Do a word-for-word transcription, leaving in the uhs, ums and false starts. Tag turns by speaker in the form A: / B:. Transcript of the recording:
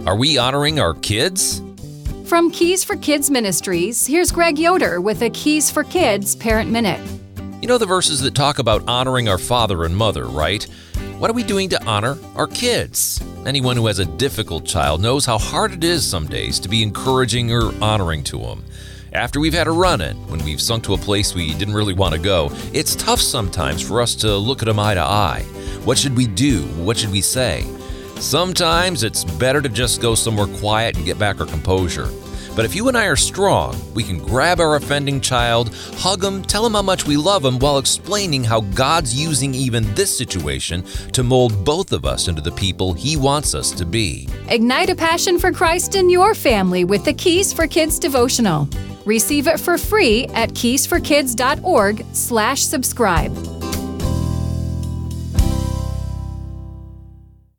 A: Are we honoring our kids?
B: From Keys for Kids Ministries, here's Greg Yoder with a Keys for Kids Parent Minute.
A: You know the verses that talk about honoring our father and mother, right? What are we doing to honor our kids? Anyone who has a difficult child knows how hard it is some days to be encouraging or honoring to them. After we've had a run-in, when we've sunk to a place we didn't really want to go, it's tough sometimes for us to look at them eye to eye. What should we do? What should we say? Sometimes it's better to just go somewhere quiet and get back our composure. But if you and I are strong, we can grab our offending child, hug them, tell them how much we love them while explaining how God's using even this situation to mold both of us into the people He wants us to be.
B: Ignite a passion for Christ in your family with the Keys for Kids devotional. Receive it for free at keys for kids dot org slash subscribe.